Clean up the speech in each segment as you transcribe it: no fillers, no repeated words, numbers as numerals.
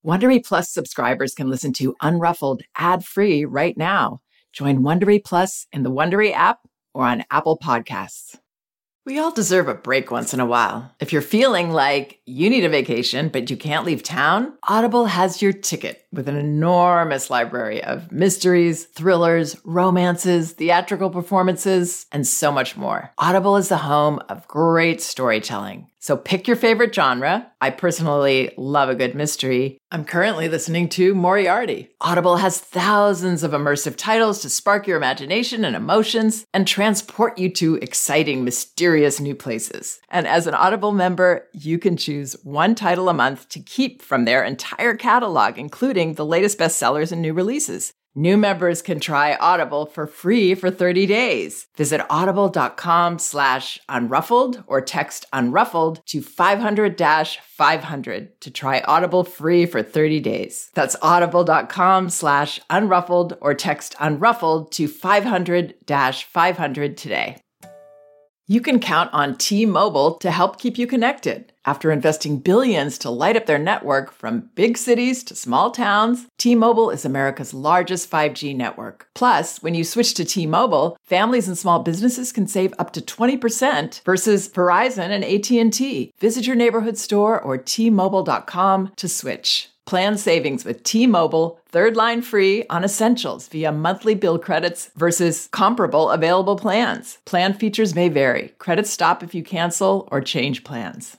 Wondery Plus subscribers can listen to Unruffled ad-free right now. Join Wondery Plus in the Wondery app or on Apple Podcasts. We all deserve a break once in a while. If you're feeling like you need a vacation, but you can't leave town, Audible has your ticket with an enormous library of mysteries, thrillers, romances, theatrical performances, and so much more. Audible is the home of great storytelling. So pick your favorite genre. I personally love a good mystery. I'm currently listening to Moriarty. Audible has thousands of immersive titles to spark your imagination and emotions and transport you to exciting, mysterious new places. And as an Audible member, you can choose one title a month to keep from their entire catalog, including the latest bestsellers and new releases. New members can try Audible for free for 30 days. Visit audible.com/unruffled or text unruffled to 500-500 to try Audible free for 30 days. That's audible.com/unruffled or text unruffled to 500-500 today. You can count on T-Mobile to help keep you connected. After investing billions to light up their network from big cities to small towns, T-Mobile is America's largest 5G network. Plus, when you switch to T-Mobile, families and small businesses can save up to 20% versus Verizon and AT&T. Visit your neighborhood store or T-Mobile.com to switch. Plan savings with T-Mobile, third line free on essentials via monthly bill credits versus comparable available plans. Plan features may vary. Credits stop if you cancel or change plans.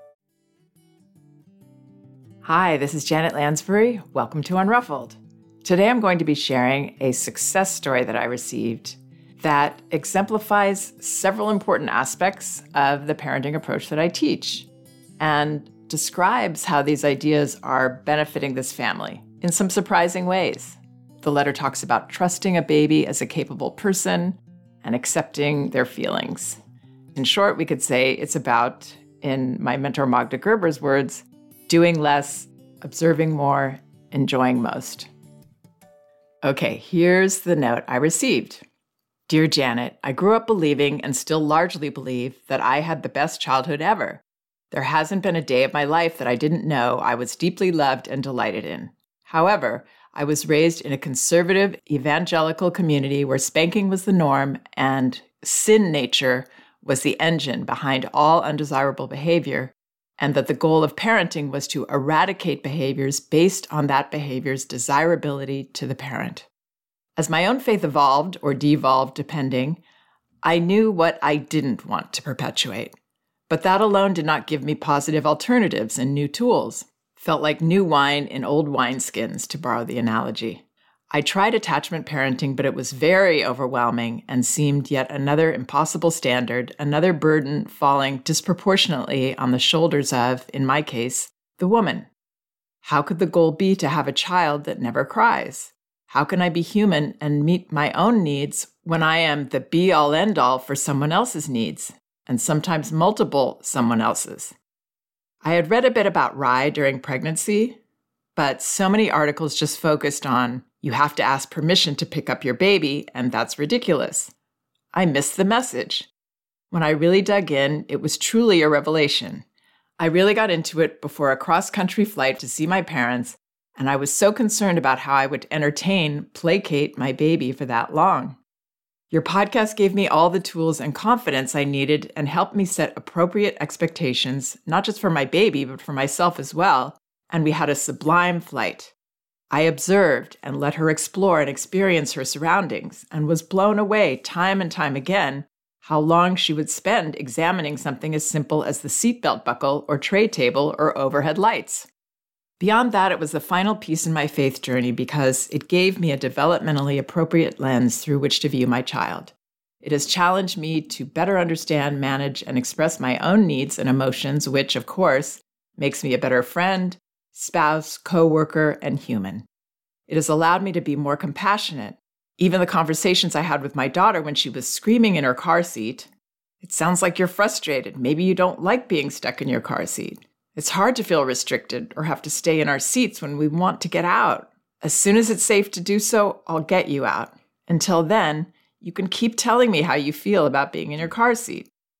Hi, this is Janet Lansbury. Welcome to Unruffled. Today I'm going to be sharing a success story that I received that exemplifies several important aspects of the parenting approach that I teach and describes how these ideas are benefiting this family in some surprising ways. The letter talks about trusting a baby as a capable person and accepting their feelings. In short, we could say it's about, in my mentor Magda Gerber's words, doing less, observing more, enjoying most. Okay, here's the note I received. Dear Janet, I grew up believing and still largely believe that I had the best childhood ever. There hasn't been a day of my life that I didn't know I was deeply loved and delighted in. However, I was raised in a conservative evangelical community where spanking was the norm and sin nature was the engine behind all undesirable behavior, and that the goal of parenting was to eradicate behaviors based on that behavior's desirability to the parent. As my own faith evolved or devolved, depending, I knew what I didn't want to perpetuate. But that alone did not give me positive alternatives and new tools. Felt like new wine in old wineskins, to borrow the analogy. I tried attachment parenting, but it was very overwhelming and seemed yet another impossible standard, another burden falling disproportionately on the shoulders of, in my case, the woman. How could the goal be to have a child that never cries? How can I be human and meet my own needs when I am the be-all end-all for someone else's needs? And sometimes multiple someone else's. I had read a bit about rye during pregnancy, but so many articles just focused on, you have to ask permission to pick up your baby, and that's ridiculous. I missed the message. When I really dug in, it was truly a revelation. I really got into it before a cross-country flight to see my parents, and I was so concerned about how I would placate my baby for that long. Your podcast gave me all the tools and confidence I needed and helped me set appropriate expectations, not just for my baby, but for myself as well, and we had a sublime flight. I observed and let her explore and experience her surroundings and was blown away time and time again how long she would spend examining something as simple as the seatbelt buckle or tray table or overhead lights. Beyond that, it was the final piece in my faith journey because it gave me a developmentally appropriate lens through which to view my child. It has challenged me to better understand, manage, and express my own needs and emotions, which, of course, makes me a better friend, spouse, coworker, and human. It has allowed me to be more compassionate. Even the conversations I had with my daughter when she was screaming in her car seat, "It sounds like you're frustrated. Maybe you don't like being stuck in your car seat. It's hard to feel restricted or have to stay in our seats when we want to get out. As soon as it's safe to do so, I'll get you out. Until then, you can keep telling me how you feel about being in your car seat.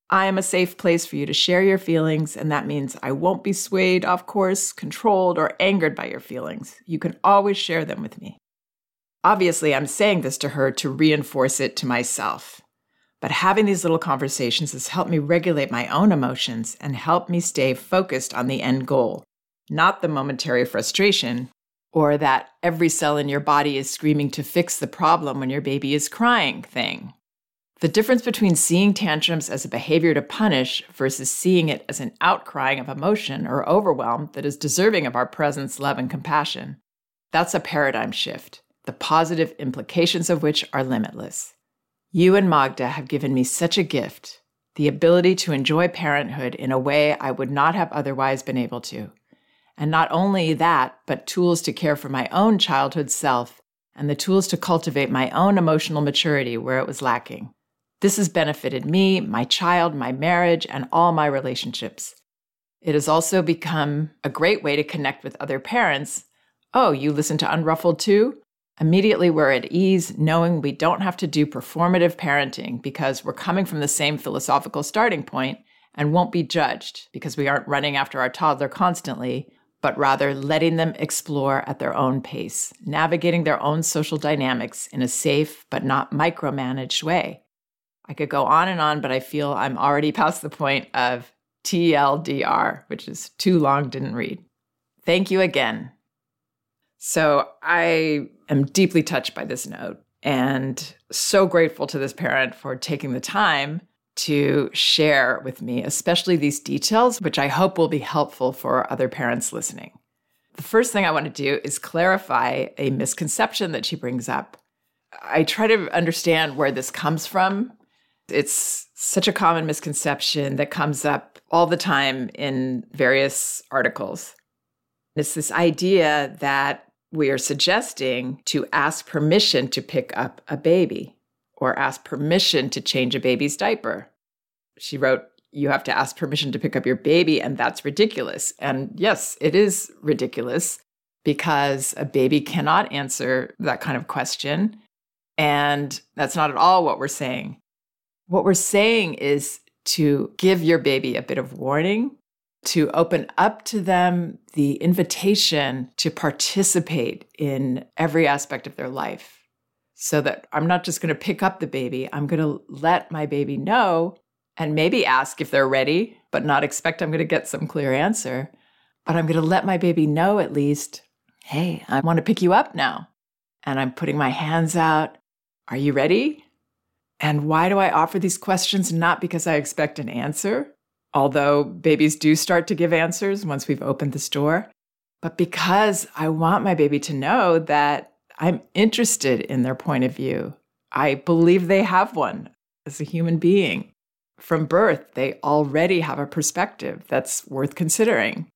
I am a safe place for you to share your feelings, and that means I won't be swayed off course, controlled, or angered by your feelings. You can always share them with me. Obviously, I'm saying this to her to reinforce it to myself. But having these little conversations has helped me regulate my own emotions and help me stay focused on the end goal, not the momentary frustration or that every cell in your body is screaming to fix the problem when your baby is crying thing. The difference between seeing tantrums as a behavior to punish versus seeing it as an outcrying of emotion or overwhelm that is deserving of our presence, love, and compassion, that's a paradigm shift, the positive implications of which are limitless. You and Magda have given me such a gift, the ability to enjoy parenthood in a way I would not have otherwise been able to. And not only that, but tools to care for my own childhood self and the tools to cultivate my own emotional maturity where it was lacking. This has benefited me, my child, my marriage, and all my relationships. It has also become a great way to connect with other parents. Oh, you listen to Unruffled too? Immediately we're at ease knowing we don't have to do performative parenting because we're coming from the same philosophical starting point and won't be judged because we aren't running after our toddler constantly, but rather letting them explore at their own pace, navigating their own social dynamics in a safe but not micromanaged way. I could go on, but I feel I'm already past the point of TLDR, which is too long, didn't read. Thank you again. So I am deeply touched by this note and so grateful to this parent for taking the time to share with me, especially these details, which I hope will be helpful for other parents listening. The first thing I want to do is clarify a misconception that she brings up. I try to understand where this comes from. It's such a common misconception that comes up all the time in various articles. It's this idea that we are suggesting to ask permission to pick up a baby or ask permission to change a baby's diaper. She wrote, you have to ask permission to pick up your baby, and that's ridiculous. And yes, it is ridiculous because a baby cannot answer that kind of question. And that's not at all what we're saying. What we're saying is to give your baby a bit of warning, to open up to them the invitation to participate in every aspect of their life. So that I'm not just going to pick up the baby, I'm going to let my baby know and maybe ask if they're ready, but not expect I'm going to get some clear answer. But I'm going to let my baby know at least, hey, I want to pick you up now. And I'm putting my hands out. Are you ready? And why do I offer these questions? Not because I expect an answer, although babies do start to give answers once we've opened this door, but because I want my baby to know that I'm interested in their point of view. I believe they have one as a human being. From birth, they already have a perspective that's worth considering.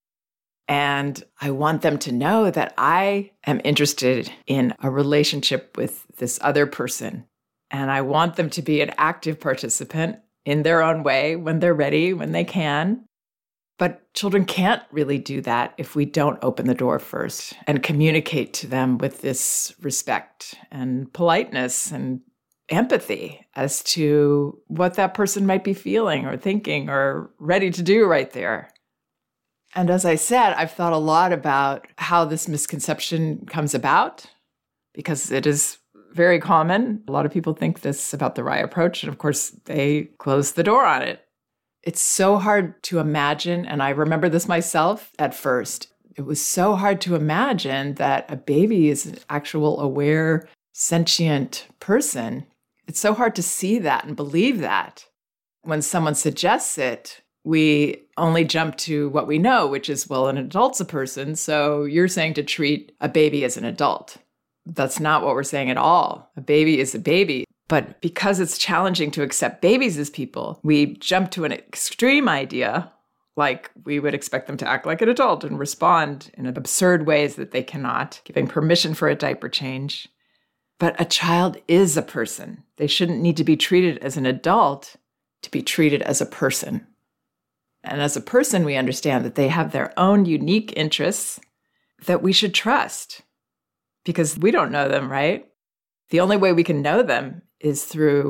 And I want them to know that I am interested in a relationship with this other person. And I want them to be an active participant in their own way when they're ready, when they can. But children can't really do that if we don't open the door first and communicate to them with this respect and politeness and empathy as to what that person might be feeling or thinking or ready to do right there. And as I said, I've thought a lot about how this misconception comes about because it is very common. A lot of people think this about the RIE approach, and of course, they close the door on it. It's so hard to imagine, and I remember this myself at first. It was so hard to imagine that a baby is an actual aware, sentient person. It's so hard to see that and believe that. When someone suggests it, we only jump to what we know, which is, well, an adult's a person, so you're saying to treat a baby as an adult. That's not what we're saying at all. A baby is a baby. But because it's challenging to accept babies as people, we jump to an extreme idea, like we would expect them to act like an adult and respond in absurd ways that they cannot, giving permission for a diaper change. But a child is a person. They shouldn't need to be treated as an adult to be treated as a person. And as a person, we understand that they have their own unique interests that we should trust. Because we don't know them, right? The only way we can know them is through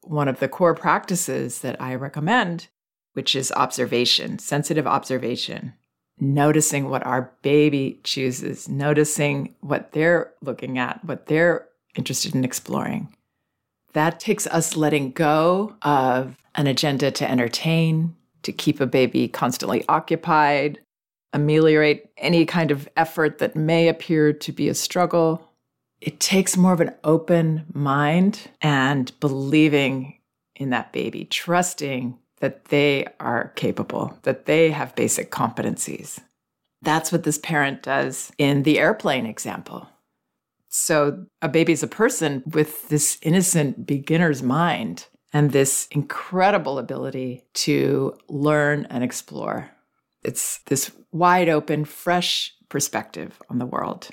one of the core practices that I recommend, which is observation, sensitive observation, noticing what our baby chooses, noticing what they're looking at, what they're interested in exploring. That takes us letting go of an agenda to entertain, to keep a baby constantly occupied, ameliorate any kind of effort that may appear to be a struggle. It takes more of an open mind and believing in that baby, trusting that they are capable, that they have basic competencies. That's what this parent does in the airplane example. So a baby's a person with this innocent beginner's mind and this incredible ability to learn and explore. It's this wide open, fresh perspective on the world.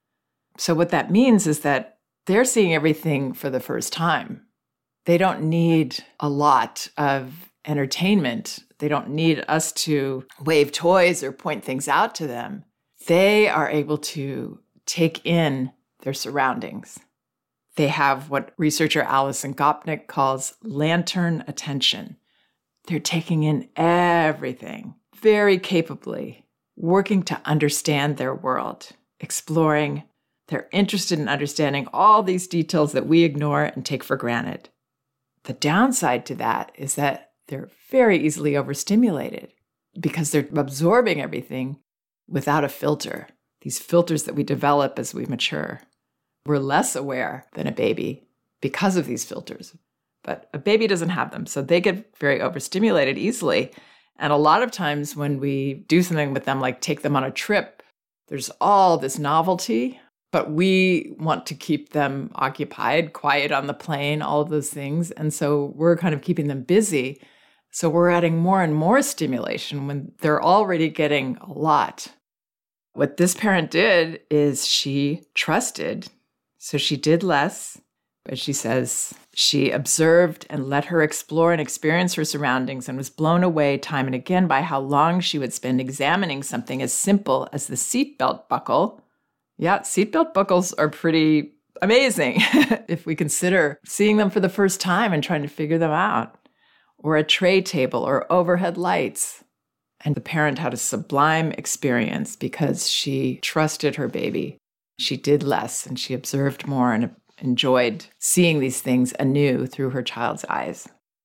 So what that means is that they're seeing everything for the first time. They don't need a lot of entertainment. They don't need us to wave toys or point things out to them. They are able to take in their surroundings. They have what researcher Alison Gopnik calls lantern attention. They're taking in everything very capably, working to understand their world, exploring. They're interested in understanding all these details that we ignore and take for granted. The downside to that is that they're very easily overstimulated because they're absorbing everything without a filter, these filters that we develop as we mature. We're less aware than a baby because of these filters, but a baby doesn't have them, so they get very overstimulated easily. And a lot of times when we do something with them, like take them on a trip, there's all this novelty, but we want to keep them occupied, quiet on the plane, all of those things. And so we're kind of keeping them busy. So we're adding more and more stimulation when they're already getting a lot. What this parent did is she trusted. So she did less, but she says she observed and let her explore and experience her surroundings and was blown away time and again by how long she would spend examining something as simple as the seatbelt buckle. Yeah, seatbelt buckles are pretty amazing if we consider seeing them for the first time and trying to figure them out. Or a tray table or overhead lights. And the parent had a sublime experience because she trusted her baby. She did less and she observed more and enjoyed seeing these things anew through her child's eyes.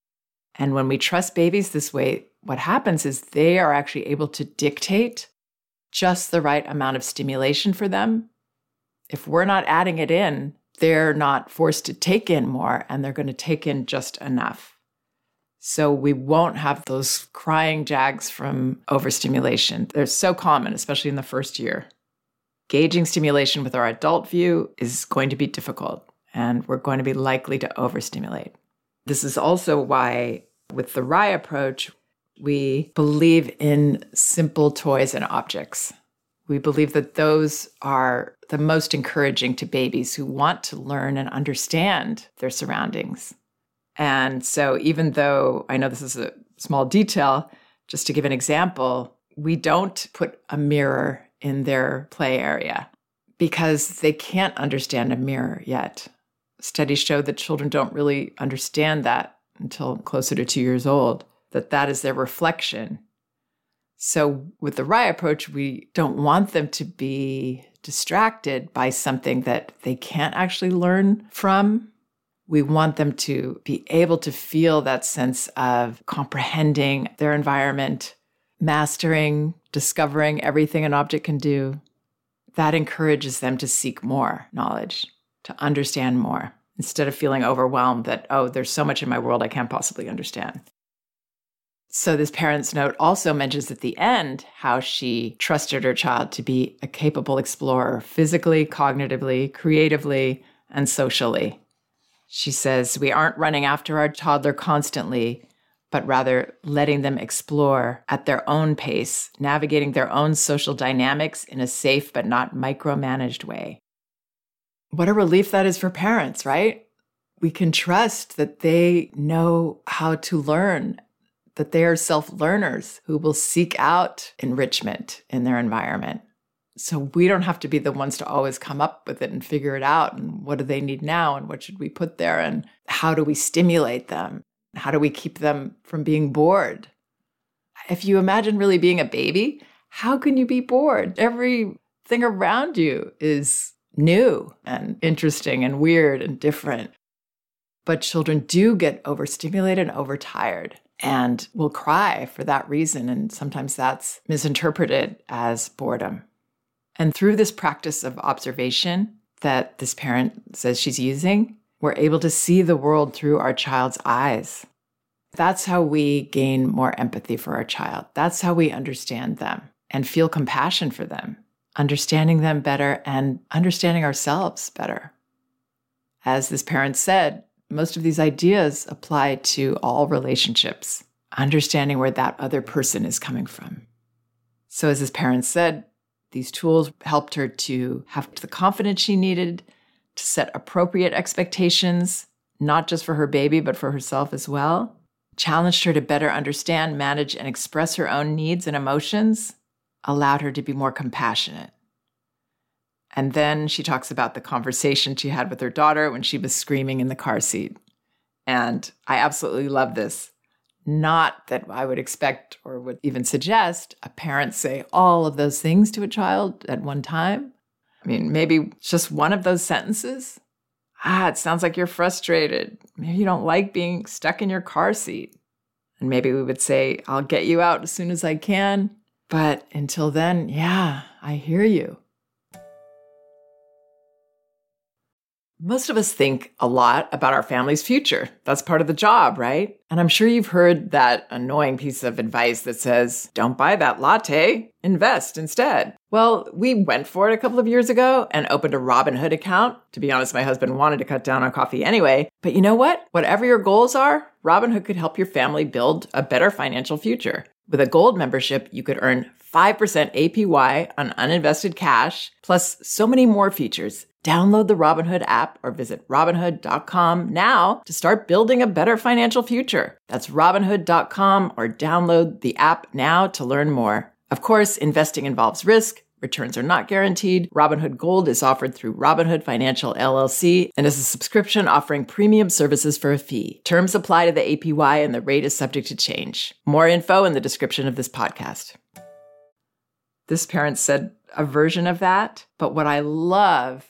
And when we trust babies this way, what happens is they are actually able to dictate just the right amount of stimulation for them. If we're not adding it in, they're not forced to take in more and they're going to take in just enough. So we won't have those crying jags from overstimulation. They're so common, especially in the first year. Gauging stimulation with our adult view is going to be difficult, and we're going to be likely to overstimulate. This is also why, with the RIE approach, we believe in simple toys and objects. We believe that those are the most encouraging to babies who want to learn and understand their surroundings. And so even though I know this is a small detail, just to give an example, we don't put a mirror in their play area because they can't understand a mirror yet. Studies show that children don't really understand that until closer to 2 years old, that is their reflection. So with the RIE approach, we don't want them to be distracted by something that they can't actually learn from. We want them to be able to feel that sense of comprehending their environment, mastering, discovering everything an object can do. That encourages them to seek more knowledge, to understand more, instead of feeling overwhelmed that, oh, there's so much in my world I can't possibly understand. So this parent's note also mentions at the end how she trusted her child to be a capable explorer physically, cognitively, creatively, and socially. She says, we aren't running after our toddler constantly, but rather letting them explore at their own pace, navigating their own social dynamics in a safe but not micromanaged way. What a relief that is for parents, right? We can trust that they know how to learn, that they are self-learners who will seek out enrichment in their environment. So we don't have to be the ones to always come up with it and figure it out. And what do they need now? And what should we put there? And how do we stimulate them? How do we keep them from being bored? If you imagine really being a baby, how can you be bored? Everything around you is new and interesting and weird and different. But children do get overstimulated and overtired and will cry for that reason. And sometimes that's misinterpreted as boredom. And through this practice of observation that this parent says she's using, we're able to see the world through our child's eyes. That's how we gain more empathy for our child. That's how we understand them and feel compassion for them, understanding them better and understanding ourselves better. As this parent said, most of these ideas apply to all relationships, understanding where that other person is coming from. So as this parent said, these tools helped her to have the confidence she needed to set appropriate expectations, not just for her baby, but for herself as well. Challenged her to better understand, manage, and express her own needs and emotions, allowed her to be more compassionate. And then she talks about the conversation she had with her daughter when she was screaming in the car seat. And I absolutely love this. Not that I would expect or would even suggest a parent say all of those things to a child at one time. I mean, maybe just one of those sentences. It sounds like you're frustrated. Maybe you don't like being stuck in your car seat. And maybe we would say, I'll get you out as soon as I can. But until then, yeah, I hear you. Most of us think a lot about our family's future. That's part of the job, right? And I'm sure you've heard that annoying piece of advice that says, don't buy that latte, invest instead. Well, we went for it a couple of years ago and opened a Robinhood account. To be honest, my husband wanted to cut down on coffee anyway. But you know what? Whatever your goals are, Robinhood could help your family build a better financial future. With a gold membership, you could earn 5% APY on uninvested cash, plus so many more features. Download the Robinhood app or visit Robinhood.com now to start building a better financial future. That's Robinhood.com or download the app now to learn more. Of course, investing involves risk. Returns are not guaranteed. Robinhood Gold is offered through Robinhood Financial LLC and is a subscription offering premium services for a fee. Terms apply to the APY and the rate is subject to change. More info in the description of this podcast. This parent said a version of that, but what I love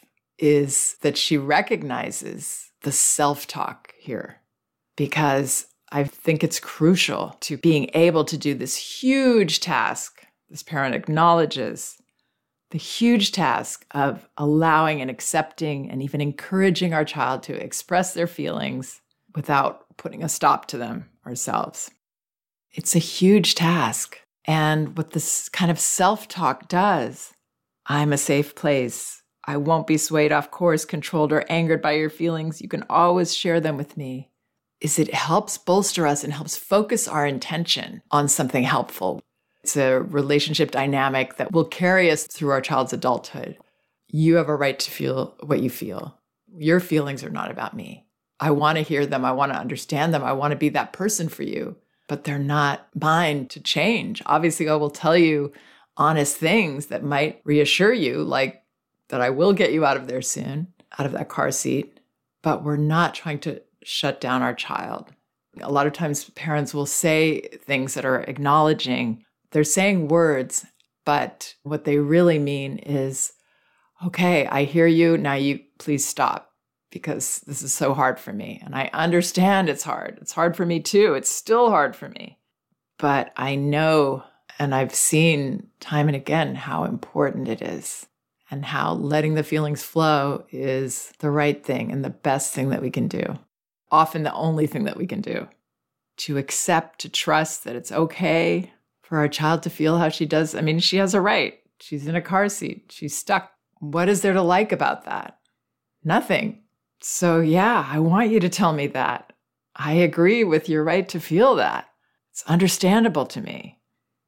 is that she recognizes the self-talk here, because I think it's crucial to being able to do this huge task. This parent acknowledges the huge task of allowing and accepting and even encouraging our child to express their feelings without putting a stop to them ourselves. It's a huge task. And what this kind of self-talk does, I'm a safe place. I won't be swayed off course, controlled, or angered by your feelings. You can always share them with me. Is it helps bolster us and helps focus our intention on something helpful. It's a relationship dynamic that will carry us through our child's adulthood. You have a right to feel what you feel. Your feelings are not about me. I want to hear them. I want to understand them. I want to be that person for you, but they're not mine to change. Obviously, I will tell you honest things that might reassure you, like that I will get you out of there soon, out of that car seat, but we're not trying to shut down our child. A lot of times parents will say things that are acknowledging. They're saying words, but what they really mean is, okay, I hear you. Now you please stop, because this is so hard for me. And I understand it's hard. It's hard for me too. It's still hard for me. But I know, and I've seen time and again how important it is, and how letting the feelings flow is the right thing and the best thing that we can do. Often the only thing that we can do. To accept, to trust that it's okay for our child to feel how she does. I mean, she has a right. She's in a car seat. She's stuck. What is there to like about that? Nothing. So yeah, I want you to tell me that. I agree with your right to feel that. It's understandable to me.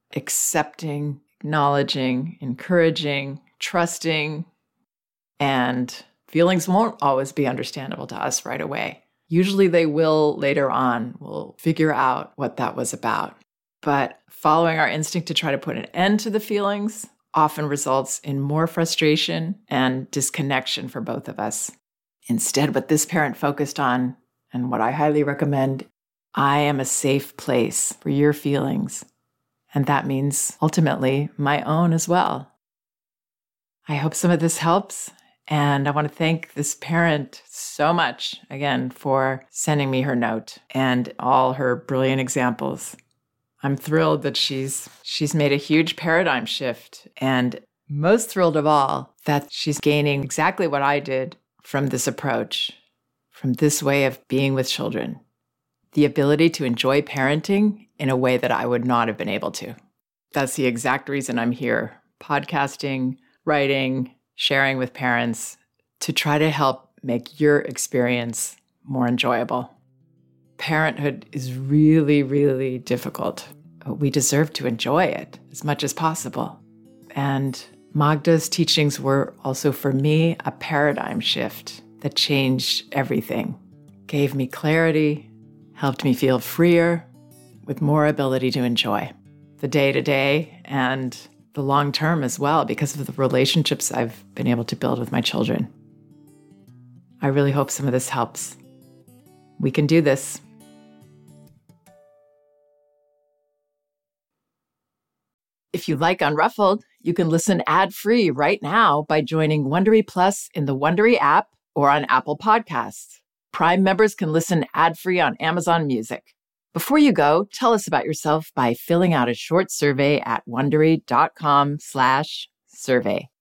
Accepting, acknowledging, encouraging, trusting, and feelings won't always be understandable to us right away. Usually they will later on. We'll figure out what that was about. But following our instinct to try to put an end to the feelings often results in more frustration and disconnection for both of us. Instead, what this parent focused on, and what I highly recommend, I am a safe place for your feelings. And that means ultimately my own as well. I hope some of this helps. And I want to thank this parent so much, again, for sending me her note and all her brilliant examples. I'm thrilled that she's made a huge paradigm shift, and most thrilled of all that she's gaining exactly what I did from this approach, from this way of being with children, the ability to enjoy parenting in a way that I would not have been able to. That's the exact reason I'm here, podcasting, writing, sharing with parents to try to help make your experience more enjoyable. Parenthood is really, really difficult. We deserve to enjoy it as much as possible. And Magda's teachings were also, for me, a paradigm shift that changed everything, gave me clarity, helped me feel freer, with more ability to enjoy the day-to-day and the long term as well, because of the relationships I've been able to build with my children. I really hope some of this helps. We can do this. If you like Unruffled, you can listen ad-free right now by joining Wondery Plus in the Wondery app or on Apple Podcasts. Prime members can listen ad-free on Amazon Music. Before you go, tell us about yourself by filling out a short survey at Wondery.com/survey.